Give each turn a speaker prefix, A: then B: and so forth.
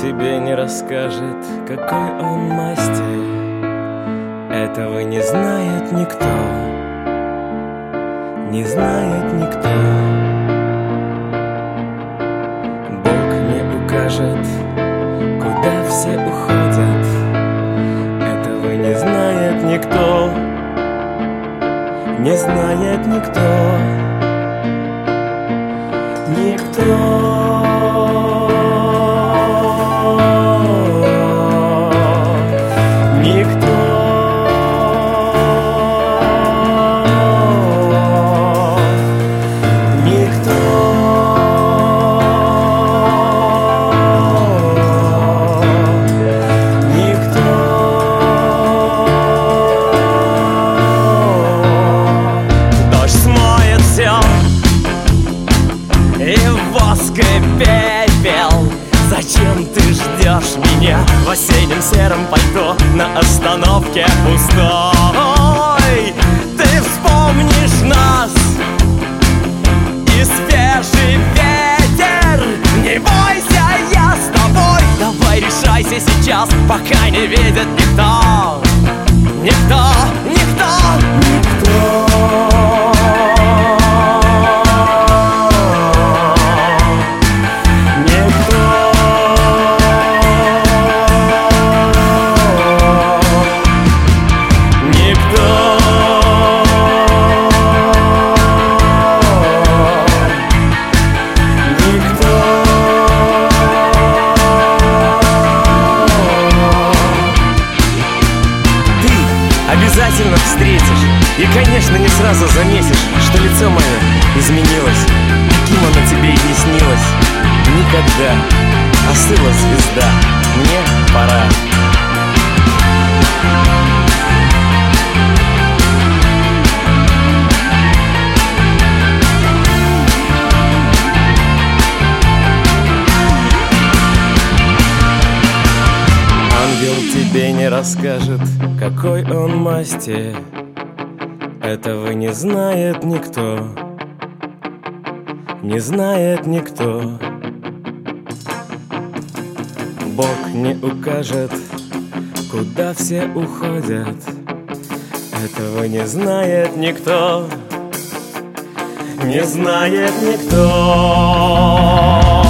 A: тебе не расскажет, какой он масти. Этого не знает никто, не знает никто. Бог не укажет, куда все уходят. Этого не знает никто, не знает никто. Никто. Пепел. Зачем ты ждешь меня в осеннем сером пальто на остановке пустой? Ты вспомнишь нас и свежий ветер. Не бойся, я с тобой. Давай решайся сейчас, пока не видит никто. Никто, никто, никто. Обязательно встретишь, и, конечно, не сразу заметишь, что лицо мое изменилось. Каким оно тебе и не снилось никогда. Остыла звезда, мне пора. Ангел тебе не расскажет, какой он масти. Этого не знает никто, не знает никто. Бог не укажет, куда все уходят. Этого не знает никто, не знает никто.